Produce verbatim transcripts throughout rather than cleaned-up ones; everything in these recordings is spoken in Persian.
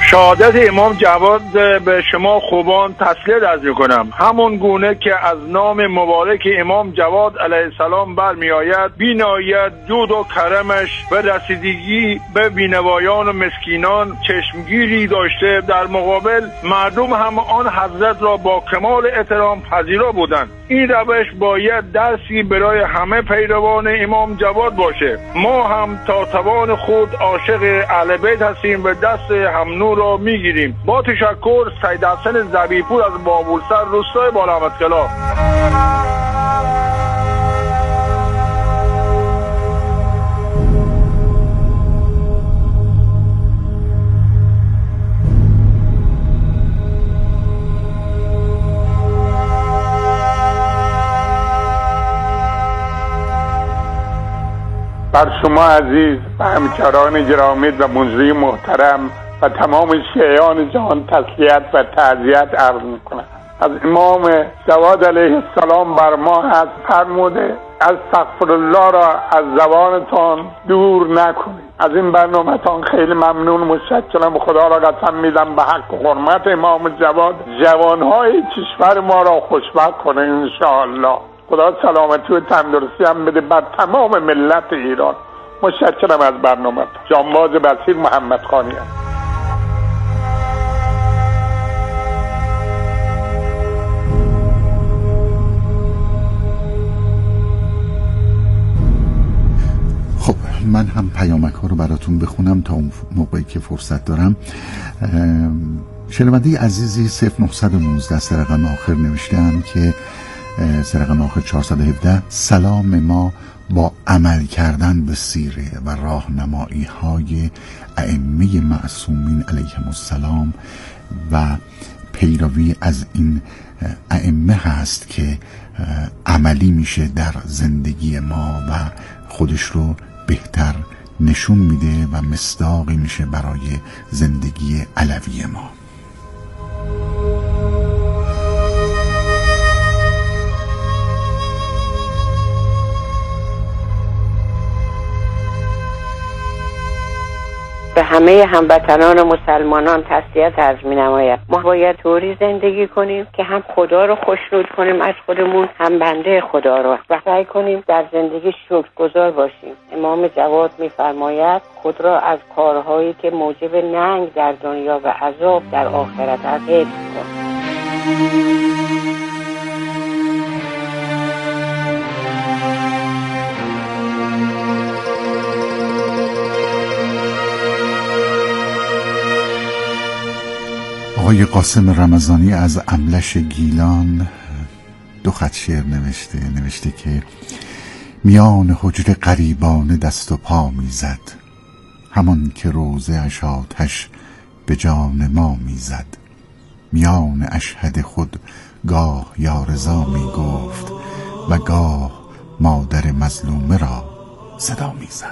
شهادت امام جواد به شما خوبان تسلیت عرض می‌کنم. همون گونه که از نام مبارک امام جواد علیه السلام برمی آید، بی‌نهایت جود و کرمش و رسیدگی به بینوایان و مسکینان چشمگیری داشته، در مقابل مردم هم آن حضرت را با کمال احترام پذیرا بودند. این روش باید درسی برای همه پیروان امام جواد باشه. ما هم تا توان خود عاشق اهل بیت هستیم و دست هم را میگیریم. با تشکر، سید حسن ذبیح‌پور از بابولسر، روستای بالامدخلا. بر شما عزیز و همکاران گرامی و مجری محترم و تمام شیعان جهان تسلیت و تعزیت عرض میکنم. از امام جواد علیه السلام بر ما هست فرموده استغفر الله را از زبانتان دور نکنید. از این برنامه‌تان خیلی ممنون، متشکرم. خدا را قسم میدم به حق و حرمت امام جواد جوانهای کشور ما را خوشبخت کنه ان شاء الله. خدا سلامتی و تندرستی هم بده بر تمام ملت ایران. متشکرم از برنامه. جانباز بصیر محمد خانی هم. خب من هم پیامک ها رو براتون بخونم تا اون موقعی که فرصت دارم. شنونده عزیزی صفر نهصد و نوزده سرقم آخر نوشتم که سرقم آخر چهارصد و هفده، سلام ما با عمل کردن به سیره و راهنمایی های ائمه معصومین علیهم السلام و پیروی از این ائمه هست که عملی میشه در زندگی ما و خودش رو بهتر نشون میده و مصداقی میشه برای زندگی علوی ما. به همه هموطنان و مسلمانان تسلیت عرض می‌نمایم. ما باید طوری زندگی کنیم که هم خدا رو خوشنود کنیم از خودمون، هم بنده خدا رو، و سعی کنیم در زندگی شکرگزار باشیم. امام جواد می‌فرماید خود را از کارهایی که موجب ننگ در دنیا و عذاب در آخرت است حفظ کن. آقای قاسم رمضانی از املش گیلان دو خط شعر نوشته نوشته که میان حجر غریبانه دست و پا میزد، همان که روزه اش آتش به جان ما میزد. میان اشهد خود گاه یا رضا میگفت و گاه مادر مظلومه را صدا میزد.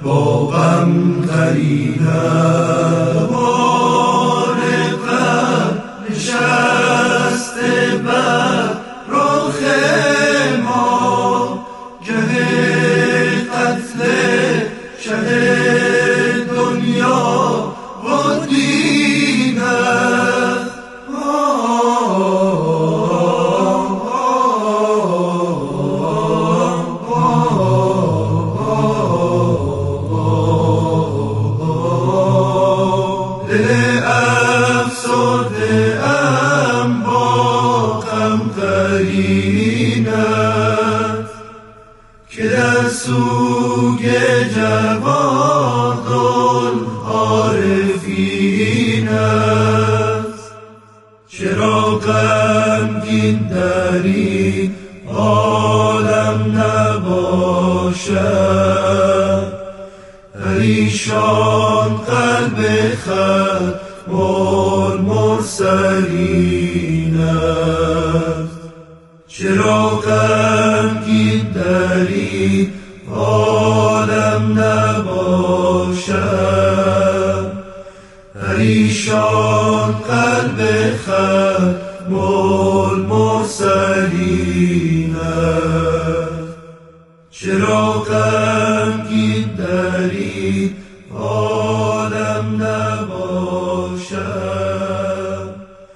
با غم غریبم بار غم نشسته بر رخ ما گه قتل شه دنیا و دین است. دل افسرده ام با غم قرین است که در سوگ جواد العارفین است. چرا غمگین در این عالم نباشد، پریشان قلب ختم المرسلین است. چرا غمگین در این عالم نباشد، پریشان قلب ختم المرسلین است. چرا غمگین در این عالم نباشد،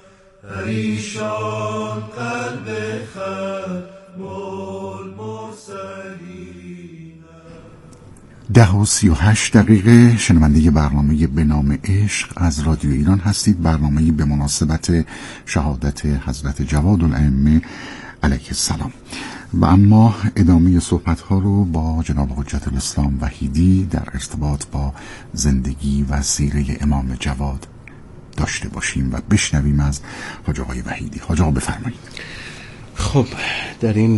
پریشان قلب ختم المرسلین. ده و سی و هشت دقیقه شنونده برنامه به نام عشق از رادیو ایران هستید. برنامه به مناسبت شهادت حضرت جواد الائمه علیه السلام. و اما ادامه صحبت ها رو با جناب حجت الاسلام وحیدی در ارتباط با زندگی و سیره امام جواد داشته باشیم و بشنویم از حاج آقای وحیدی. حاج آقا بفرمایید. خب در این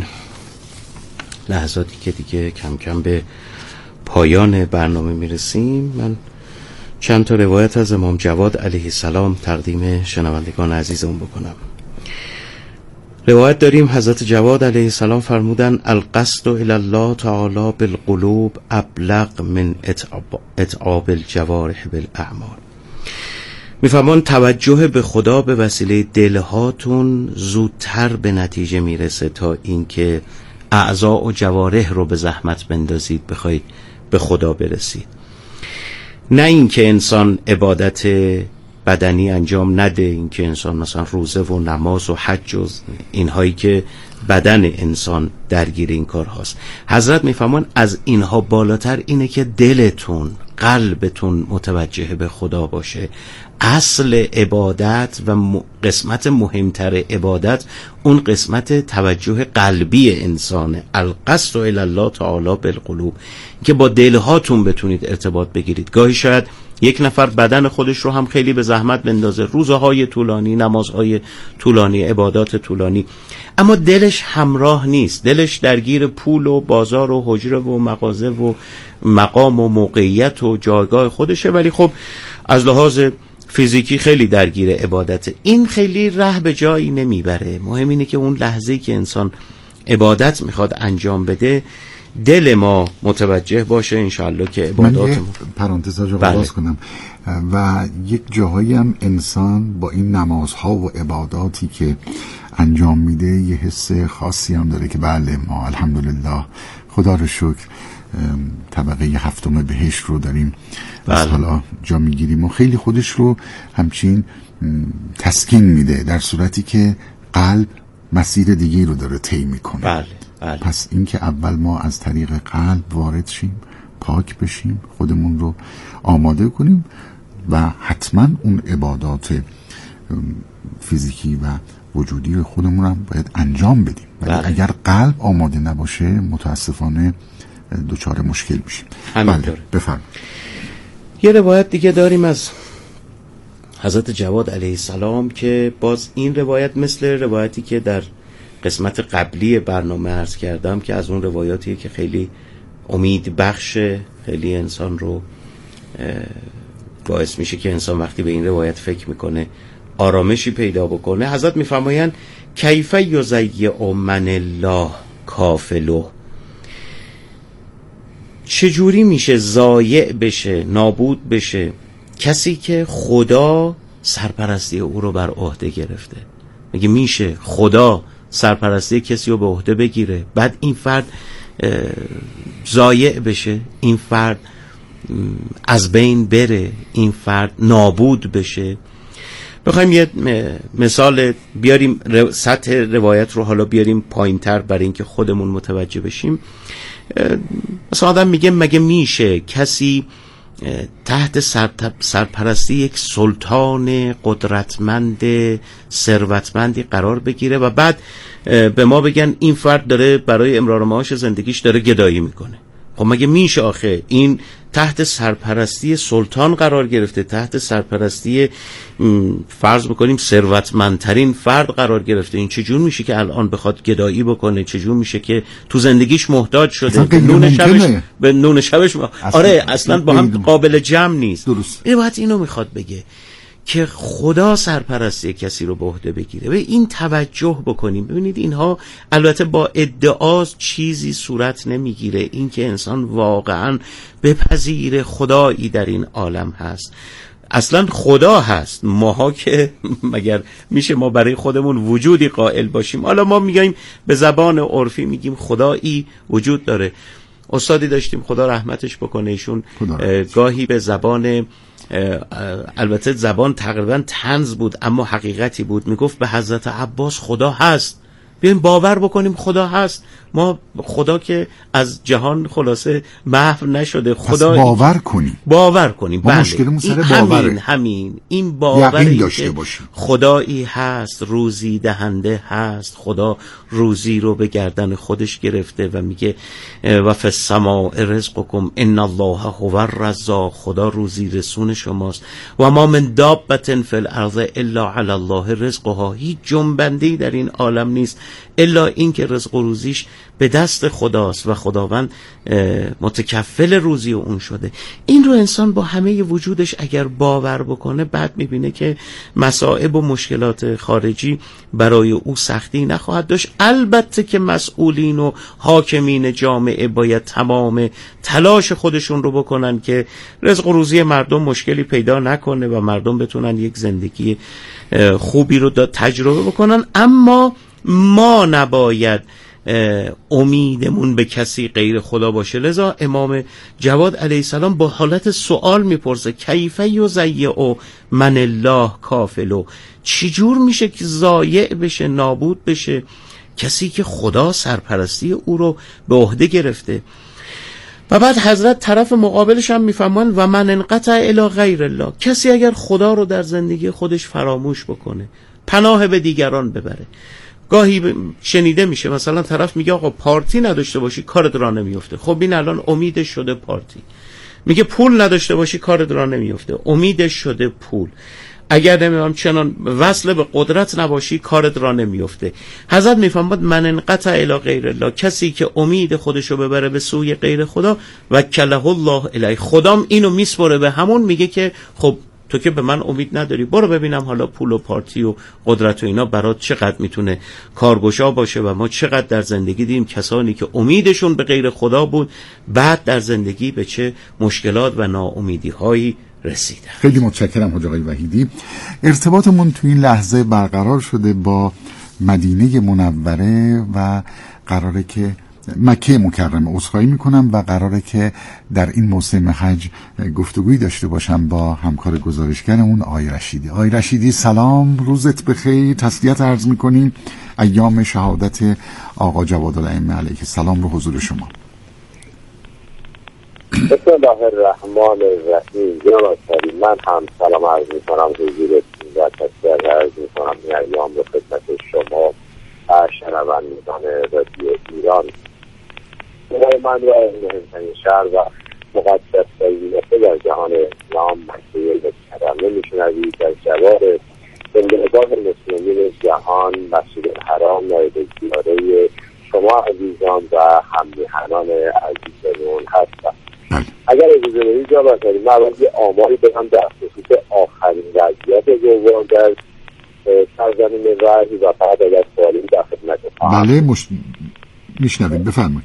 لحظاتی که دیگه کم کم به پایان برنامه میرسیم، من چند تا روایت از امام جواد علیه السلام تقدیم شنوندگان عزیزمون بکنم. روایت داریم حضرت جواد علیه السلام فرمودن القصد الی الله تعالی بالقلوب ابلغ من اتعاب الجوارح بالاعمال. میفرمان توجه به خدا به وسیله دلهاتون زودتر به نتیجه میرسه تا اینکه اعضاء و جوارح رو به زحمت بندازید بخواید به خدا برسید. نه اینکه انسان عبادت بدنی انجام نده، اینکه انسان مثلا روزه و نماز و حج و اینهایی که بدن انسان درگیر این کار هاست. حضرت میفرمان از اینها بالاتر اینه که دلتون، قلبتون متوجه به خدا باشه. اصل عبادت و قسمت مهمتر عبادت اون قسمت توجه قلبی انسانه. القصد الی الله تعالی بالقلوب، که با دلهاتون بتونید ارتباط بگیرید. گاهی شاید یک نفر بدن خودش رو هم خیلی به زحمت بندازه، روزهای طولانی، نمازهای طولانی، عبادات طولانی، اما دلش همراه نیست. دلش درگیر پول و بازار و حجره و مغازه و مقام و موقعیت و جایگاه خودشه، ولی خب از لحاظ فیزیکی خیلی درگیر عبادته. این خیلی ره به جایی نمیبره. مهم اینه که اون لحظه‌ای که انسان عبادت میخواد انجام بده دل ما متوجه باشه انشالله که عبادات. من یه پرانتز رو باز کنم و یک جاهایی هم انسان با این نمازها و عباداتی که انجام میده یه حس خاصی هم داره که بله ما الحمدلله خدا رو شکر طبقه هفتم بهشت رو داریم از حالا جا میگیریم و خیلی خودش رو همچین تسکین میده، در صورتی که قلب مسیر دیگه رو داره طی میکنه. بله بله. پس این که اول ما از طریق قلب وارد شیم، پاک بشیم، خودمون رو آماده کنیم و حتما اون عبادات فیزیکی و وجودی خودمون هم باید انجام بدیم. ولی بله. اگر قلب آماده نباشه متاسفانه دچار مشکل میشیم. بله بفرمایید. یه روایت دیگه داریم از حضرت جواد علیه السلام که باز این روایت مثل روایتی که در قسمت قبلی برنامه عرض کردم که از اون روایاتیه که خیلی امید بخشه، خیلی انسان رو باعث میشه که انسان وقتی به این روایت فکر میکنه آرامشی پیدا بکنه. حضرت میفرمایند کیف یضیع من الله کافله، چجوری میشه ضایع بشه، نابود بشه کسی که خدا سرپرستی او رو بر عهده گرفته؟ مگه میشه خدا سرپرستی کسی رو به عهده بگیره بعد این فرد ضایع بشه، این فرد از بین بره، این فرد نابود بشه؟ بخوایم یه مثال بیاریم، سطح روایت رو حالا بیاریم پایین تر برای اینکه خودمون متوجه بشیم. مثلا آدم میگه مگه میشه کسی تحت سرپرستی یک سلطان قدرتمند ثروتمندی قرار بگیره و بعد به ما بگن این فرد داره برای امرار معاش زندگیش داره گدایی میکنه؟ خب مگه میشه آخه؟ این تحت سرپرستی سلطان قرار گرفته، تحت سرپرستی فرض بکنیم ثروتمندترین فرد قرار گرفته، این چجور میشه که الان بخواد گدایی بکنه؟ چجور میشه که تو زندگیش محتاج شده به نون شبش به نون شبش ما... اصلا آره اصلا با هم قابل جمع نیست. درست. این باید اینو میخواد بگه که خدا سرپرستی کسی رو به عهده بگیره. به این توجه بکنیم. ببینید اینها البته با ادعا چیزی صورت نمیگیره، این که انسان واقعا بپذیره خدایی در این عالم هست. اصلا خدا هست، ماها که مگر میشه ما برای خودمون وجودی قائل باشیم؟ حالا ما میگیم به زبان عرفی میگیم خدایی وجود داره. استادی داشتیم خدا رحمتش بکنه، ایشون گاهی به زبان البته زبان تقریبا طنز بود اما حقیقتی بود، میگفت به حضرت عباس خدا هست. بیایم باور بکنیم خدا هست. ما خدا که از جهان خلاصه محو نشده، خدا پس باور کنیم باور کنیم بله. مشکلمون سر باوره. همین همین این باوری داشته باشیم خدایی هست، روزی دهنده هست، خدا روزی رو به گردن خودش گرفته و میگه و فی السماء رزقکم ان الله هو الرزاق، خدا روزی رسون شماست. و ما من دابة فی الارض الا علی الله رزقها، هیچ جنبنده‌ای در این عالم نیست الا این که رزق و روزیش به دست خداست و خداوند متکفل روزی اون شده. این رو انسان با همه وجودش اگر باور بکنه بعد میبینه که مصائب و مشکلات خارجی برای او سختی نخواهد داشت. البته که مسئولین و حاکمین جامعه باید تمام تلاش خودشون رو بکنن که رزق و روزی مردم مشکلی پیدا نکنه و مردم بتونن یک زندگی خوبی رو تجربه بکنن، اما ما نباید امیدمون به کسی غیر خدا باشه. لذا امام جواد علیه السلام با حالت سوال میپرسه کیف یضیع من الله کافلو، چجور میشه که ضایع بشه، نابود بشه کسی که خدا سرپرستی او رو به عهده گرفته؟ و بعد حضرت طرف مقابلش هم میفهمن و من انقطع الی غیر الله، کسی اگر خدا رو در زندگی خودش فراموش بکنه، پناه به دیگران ببره. گاهی شنیده میشه مثلا طرف میگه آقا پارتی نداشته باشی کارت راه نمیفته. خب این الان امیدش شده پارتی. میگه پول نداشته باشی کارت راه نمیفته، امیدش شده پول. اگر نمیدونم چنان وصل به قدرت نباشی کارت راه نمیفته. حضرت میفهمد من انقطع الی غیر الله، کسی که امید خودشو ببره به سوی غیر خدا وکله الله الیه، خدام اینو میسپره به همون، میگه که خب تو که به من امید نداری برو ببینم حالا پول و پارتی و قدرت و اینا برات چقدر میتونه کارگشا باشه. و ما چقدر در زندگی دیدیم کسانی که امیدشون به غیر خدا بود بعد در زندگی به چه مشکلات و ناامیدی هایی رسیدن. خیلی متشکرم حاج آقای وحیدی. ارتباطمون تو این لحظه برقرار شده با مدینه منوره و قراره که مکه مکرمه عذرخواهی میکنم و قراره که در این موسم حج گفتگویی داشته باشم با همکار گزارشگرمون آقای رشیدی. آقای رشیدی سلام، روزت بخیر، تسلیت عرض میکنیم. ایام شهادت آقا جواد الائمه علیه السلام رو حضور شما. بسم الله الرحمن الرحیم. جناب کریم من هم سلام عرض میکنم حضورتون و تسلیت عرض میکنم این ایام رو خدمت شما و شنوندگان رادیو ایران. من را مهمترین شهر و مقدس ترین نقطه در جهان اسلام مکه مکرمه میشنوید. در جوار زندگاه مسلمین جهان مسجد الحرام نایب زیاره شما عزیزان و هم‌میهنان عزیزمون هستم. اگر اجازه بدید جناب عالی من اول یه آماری بدم در خصوص آخرین وضعیت جوان در سرزمین وحی و بعد اگر سوالی در خدمت خواهم. بله مش... میشنویم بفرمایید.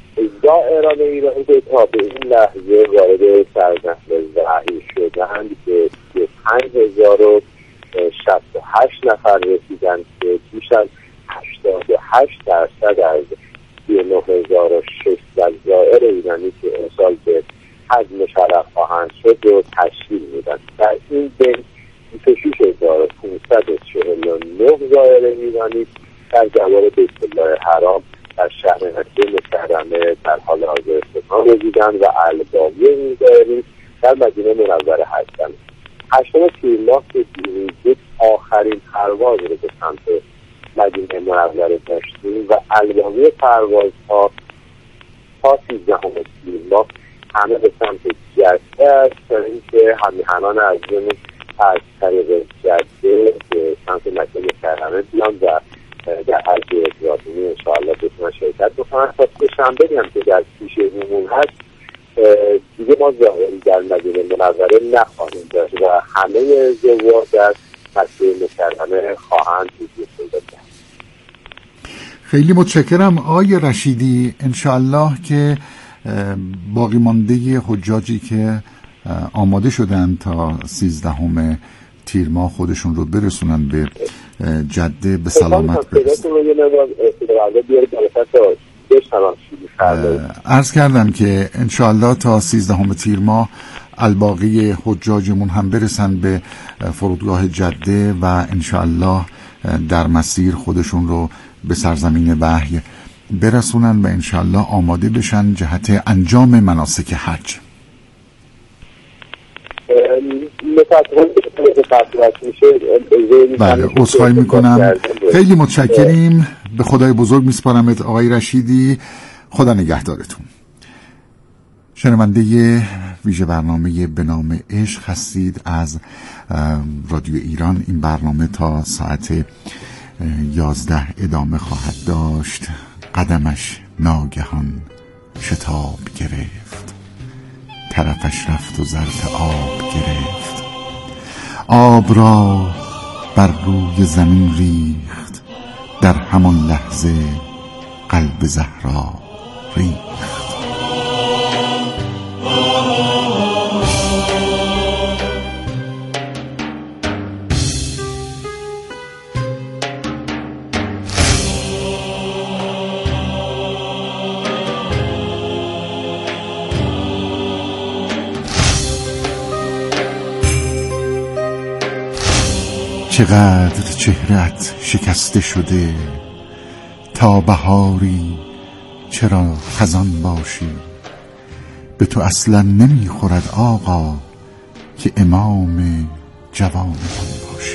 زائران ایرانی که تا به این لحظه وارد سرزمین وحی شدند که پنج هزار و شصت و هشت نفر رسیدند که بیش از هشتاد و هشت درصد از سی و نه هزار و ششصد زائر ایرانی که امسال به حج مشرف خواهند شد و تشکیل میدن. در این بین بیست و شش هزار و پانصد و چهل و نه زائر ایرانی در جوار بیت الله حرام در شهر مکه مکرمه در حال حاضر استقامت رسیدند و الباقی این زائرین در مدینه منوره هستند. هشتم تیر ماه که دیروز آخرین پرواز رو به سمت مدینه منوره داشتیم و الباقی پروازها تا سیزدهم تیر ماه همه به سمت جده است تا اینکه همیهنان عزیزمون از طریق جده به سمت مکه مکرمه بیان و در حج ابراهیمی انشاءالله بتونن شرکت بکنن. تا سه‌شنبه هم که در پیش رومون هست دیگه ما ظاهری در مدینه منوره نخواهیم داشت و همه زوار در مکه مکرمه خواهند حضور پیدا کرد. خیلی متشکرم آقای رشیدی. انشاءالله که باقی مانده حجاجی که آماده شدن تا سیزدهم تیر ماه خودشون رو برسونن به جده به سلامت برسن. عرض کردم که انشاءالله تا سیزدهم تیر ماه الباقی حجاجمون هم برسن به فرودگاه جده و انشاءالله در مسیر خودشون رو به سرزمین وحی برسونن و انشاءالله آماده بشن جهت انجام مناسک حج. بله عذرخواهی میکنم. خیلی متشکریم. به خدای بزرگ میسپارمت آقای رشیدی. خدا نگهدارتون. شنونده ویژه برنامه به نام عشق هستید از رادیو ایران. این برنامه تا ساعت یازده ادامه خواهد داشت. قدمش ناگهان شتاب گرفت، طرفش رفت و ظرف آب گرفت، آب را بر روی زمین ریخت، در همان لحظه قلب زهرا ریخت. چقدر چهرت شکسته شده، تا بهاری چرا خزان باشی؟ به تو اصلا نمیخورد آقا که امام جوانان باشی.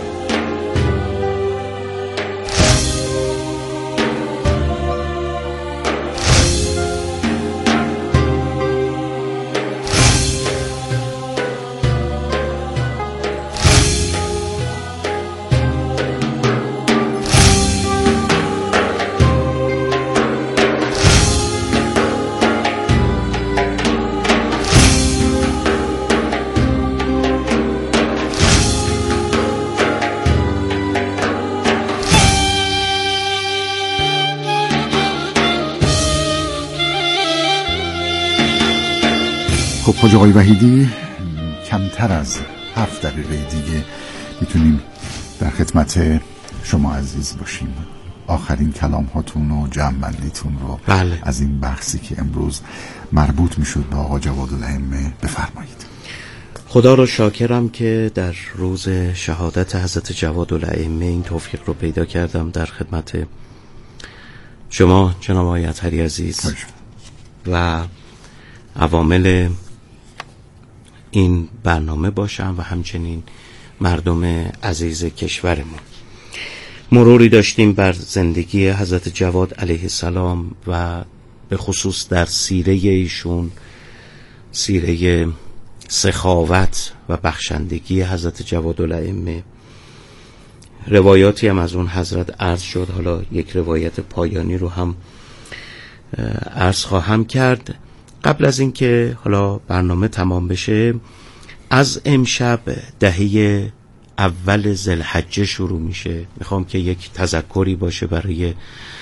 خب حاج آقای وحیدی، کمتر از هفت دقیقه دیگه میتونیم در خدمت شما عزیز باشیم. آخرین کلام هاتون و جمع‌بندیتون رو بله. از این بحثی که امروز مربوط میشد به آقا جوادالائمه بفرمایید. خدا رو شاکرم که در روز شهادت حضرت جوادالائمه این توفیق رو پیدا کردم در خدمت شما جناب آقای اطهری عزیز و عوامل این برنامه باشم و همچنین مردم عزیز کشورمون. مروری داشتیم بر زندگی حضرت جواد علیه السلام و به خصوص در سیره ایشون، سیره سخاوت و بخشندگی حضرت جوادالائمه. روایاتی هم از اون حضرت عرض شد، حالا یک روایت پایانی رو هم عرض خواهم کرد. قبل از اینکه حالا برنامه تمام بشه، از امشب دهه اول ذوالحجه شروع میشه. میخوام که یک تذکری باشه برای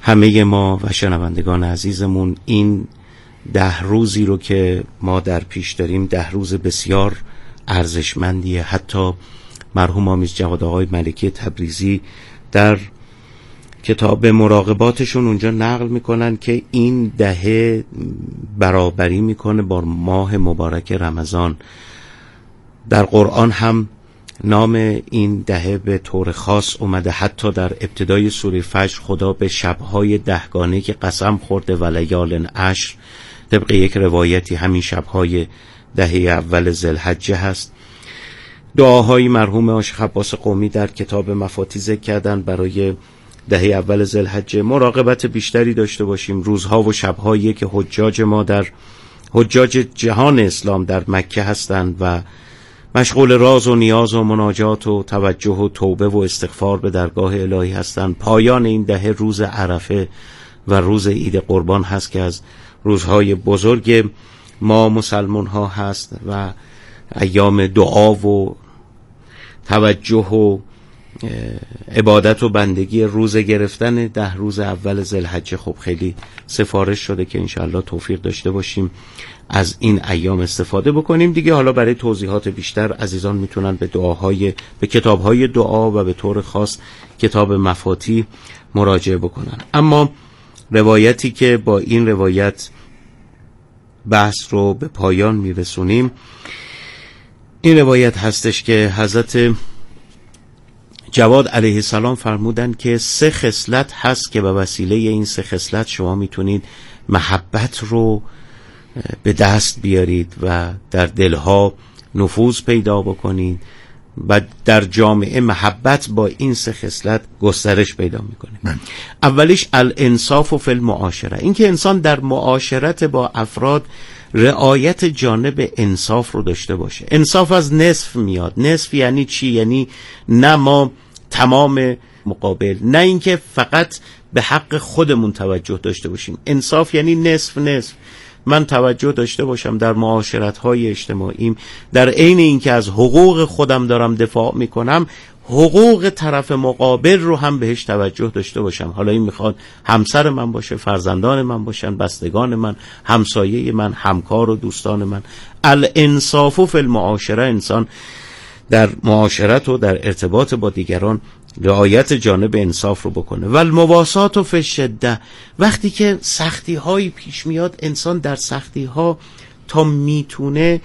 همه ما و شنوندگان عزیزمون این ده روزی رو که ما در پیش داریم ده روز بسیار ارزشمندیه. حتی مرحوم آمیز جواد آقای ملکی تبریزی در کتاب مراقباتشون اونجا نقل میکنن که این دهه برابری میکنه با ماه مبارک رمضان. در قرآن هم نام این دهه به طور خاص اومده. حتی در ابتدای سوره فجر خدا به شبهای دهگانه که قسم خورده و لیال عشر، طبق یک روایتی همین شبهای دهه اول ذوالحجه هست. دعاهای مرحوم آشیخ عباس قمی در کتاب مفاتیح ذکر کردن برای دهه اول ذوالحجه مراقبت بیشتری داشته باشیم. روزها و شبهایی که حجاج ما در حجاج جهان اسلام در مکه هستند و مشغول راز و نیاز و مناجات و توجه و توبه و استغفار به درگاه الهی هستند. پایان این دهه روز عرفه و روز عید قربان هست که از روزهای بزرگ ما مسلمان ها هست و ایام دعا و توجه و عبادت و بندگی روز گرفتن ده روز اول ذوالحجه خب خیلی سفارش شده که انشاءالله توفیق داشته باشیم از این ایام استفاده بکنیم دیگه. حالا برای توضیحات بیشتر عزیزان میتونن به دعاهای به کتابهای دعا و به طور خاص کتاب مفاتیح مراجعه بکنن. اما روایتی که با این روایت بحث رو به پایان میرسونیم این روایت هستش که حضرت جواد علیه السلام فرمودن که سه خصلت هست که به وسیله این سه خصلت شما میتونید محبت رو به دست بیارید و در دلها نفوذ پیدا بکنید و در جامعه محبت با این سه خصلت گسترش پیدا میکنه. اولیش الانصاف فی المعاشره، این که انسان در معاشرت با افراد رعایت جانب انصاف رو داشته باشه. انصاف از نصف میاد. نصف یعنی چی؟ یعنی نه ما تمام مقابل، نه اینکه فقط به حق خودمون توجه داشته باشیم. انصاف یعنی نصف نصف. من توجه داشته باشم در معاشرت‌های اجتماعیم، در عین اینکه از حقوق خودم دارم دفاع میکنم حقوق طرف مقابل رو هم بهش توجه داشته باشم. حالا این میخواد همسر من باشه، فرزندان من باشن، بستگان من، همسایه من، همکار و دوستان من. الانصاف فی المعاشره، انسان در معاشرت و در ارتباط با دیگران رعایت جانب انصاف رو بکنه. و المواسات فی الشده، وقتی که سختی هایی پیش میاد انسان در سختی ها تا میتونه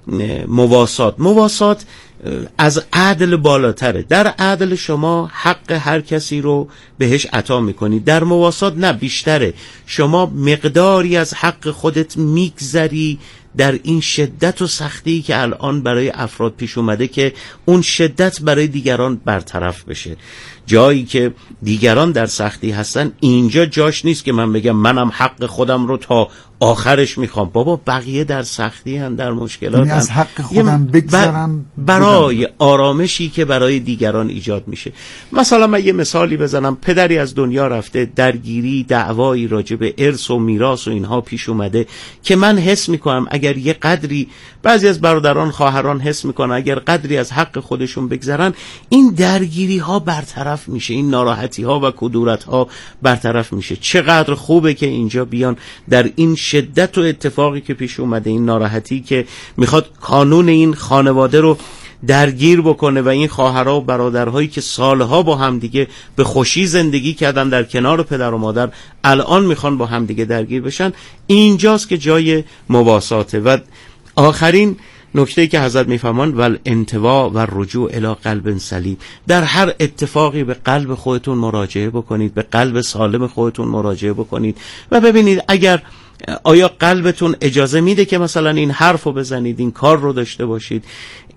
مواسات مواسات از عدل بالاتره. در عدل شما حق هر کسی رو بهش عطا میکنی، در مواسات نه، بیشتره. شما مقداری از حق خودت میگذری در این شدت و سختی که الان برای افراد پیش اومده که اون شدت برای دیگران برطرف بشه. جایی که دیگران در سختی هستن اینجا جاش نیست که من بگم منم حق خودم رو تا آخرش میخوام. بابا بقیه در سختی هن، در مشکلات هن. از حق خودم بگذرم برای آرامشی که برای دیگران ایجاد میشه. مثلا من یه مثالی بزنم، پدری از دنیا رفته، درگیری دعوایی راجع به ارث و میراث و اینها پیش اومده که من حس میکنم اگر یه قدری، بعضی از برادران خواهران حس میکنن اگر قدری از حق خودشون بگذرن این درگیری ها برطرف میشه، این ناراحتی ها و کدورت ها برطرف میشه. چقدر خوبه که اینجا بیان در این شدت و اتفاقی که پیش اومده، این ناراحتی که میخواد کانون این خانواده رو درگیر بکنه و این خواهرها و برادرهایی که سالها با همدیگه به خوشی زندگی کردن در کنار پدر و مادر الان میخوان با همدیگه درگیر بشن، اینجاست که جای مواساته. و آخرین نکته‌ای که حضرت میفهمان ول انتوا و رجوع الی قلب سلیم، در هر اتفاقی به قلب خودتون مراجعه بکنید، به قلب سالم خودتون مراجعه بکنید و ببینید اگر آیا قلبتون اجازه میده که مثلا این حرفو بزنید، این کار رو داشته باشید.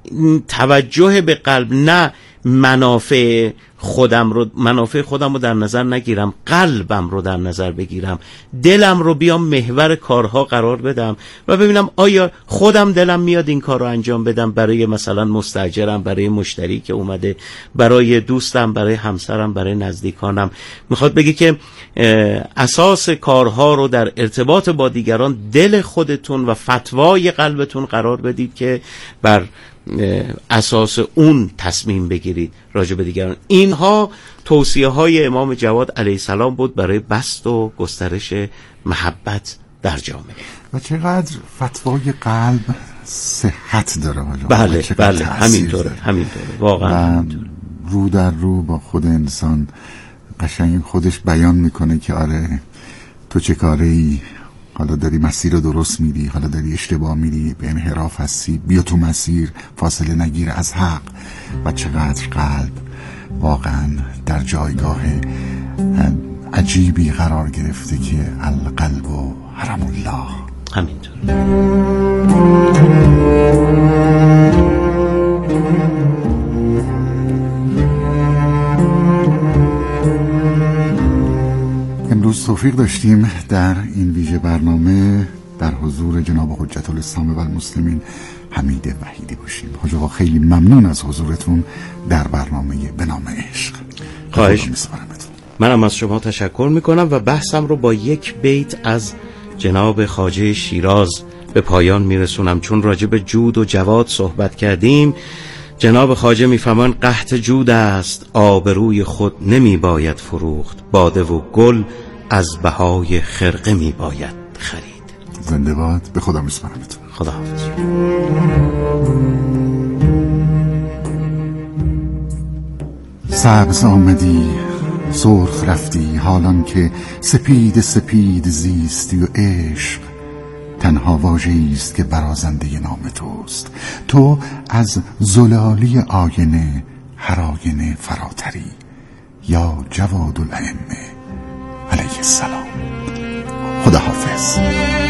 توجه به قلب، نه منافع خودم رو منافع خودم رو در نظر نگیرم، قلبم رو در نظر بگیرم، دلم رو بیام محور کارها قرار بدم و ببینم آیا خودم دلم میاد این کار رو انجام بدم برای مثلا مستاجرم، برای مشتری که اومده، برای دوستم، برای همسرم، برای نزدیکانم. میخواد بگه که اساس کارها رو در ارتباط با دیگران دل خودتون و فتوای قلبتون قرار بدید که بر اساس اون تصمیم بگیرید راجع به دیگران. این اینها توصیه های امام جواد علیه السلام بود برای بسط و گسترش محبت در جامعه. و چقدر فتوای قلب صحت داره. بله بله همینطوره همینطوره واقعا رو در رو با خود انسان قشنگ خودش بیان میکنه که آره تو چه کاره ای، حالا داری مسیر رو درست میری، حالا داری اشتباه میری، به انحراف هستی، بیا تو مسیر، فاصله نگیر از حق. و چقدر قلب واقعا در جایگاه عجیبی قرار گرفته که القلب و حرم الله. همینطور. امروز توفیق داشتیم در این ویژه برنامه در حضور جناب حجت الاسلام و المسلمین حمید وحیدی باشیم. حاج آقا خیلی ممنون از حضورتون در برنامه به نام عشق. خواهش منم از شما تشکر میکنم و بحثم رو با یک بیت از جناب خواجه شیراز به پایان میرسونم. چون راجع به جود و جواد صحبت کردیم، جناب خواجه میفهمن قحط جود است آبروی خود نمی باید فروخت، باده و گل از بهای خرقه می باید خرید. زنده باد. به خدا میسپارمتون. خدا حافظ. سبز آمدی سرخ رفتی، حالان که سپید سپید زیستی و عشق تنها واژه‌ای است که برازنده نام توست. تو از زلالی آینه هر آینه فراتری، یا جواد الائمه علیه السلام. خدا حافظ.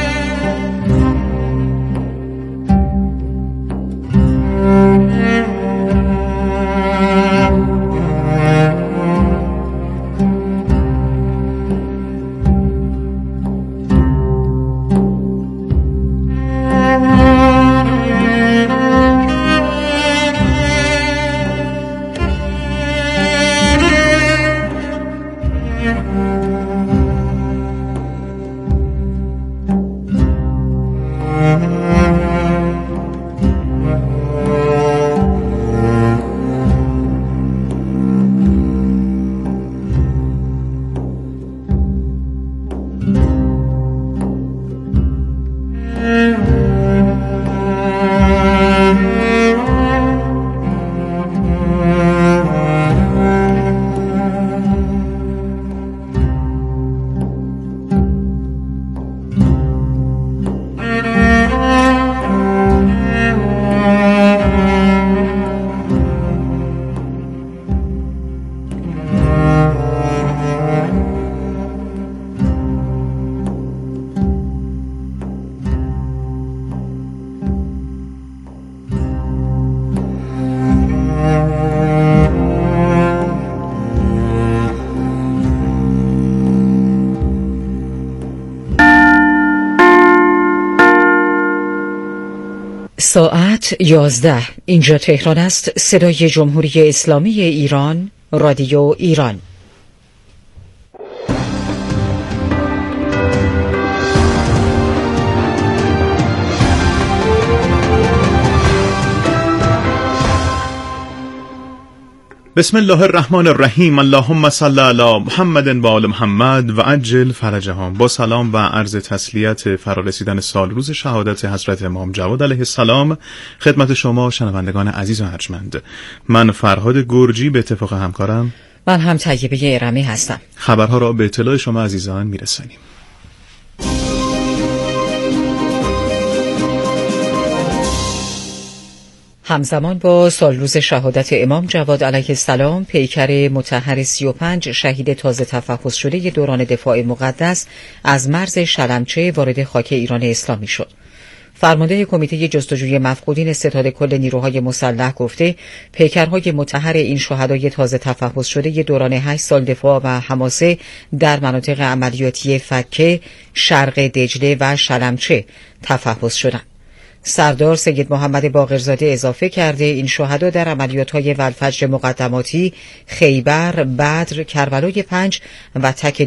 ساعت یازده. اینجا تهران است. صدای جمهوری اسلامی ایران، رادیو ایران. بسم الله الرحمن الرحیم. اللهم صل علی محمد و آل محمد و عجل فرجهم. با سلام و عرض تسلیت فرارسیدن سال روز شهادت حضرت امام جواد علیه السلام خدمت شما شنوندگان عزیز و ارجمند. من فرهاد گرجی به اتفاق همکارم من هم طیبه ارمی هستم خبرها را به اطلاع شما عزیزان میرسانیم. همزمان با سالروز شهادت امام جواد علیه السلام، پیکر مطهر سی و پنج شهید تازه تفحص شده دوران دفاع مقدس از مرز شلمچه وارد خاک ایران اسلامی شد. فرمانده کمیته جستجوی مفقودین ستاد کل نیروهای مسلح گفته پیکرهای مطهر این شهدای تازه تفحص شده دوران هشت سال دفاع و حماسه در مناطق عملیاتی فکه، شرق دجله و شلمچه تفحص شدند. سردار سید محمد باقرزاده اضافه کرده این شهدا در عملیات‌های والفجر مقدماتی، خیبر، بدر، کربلای پنج و تک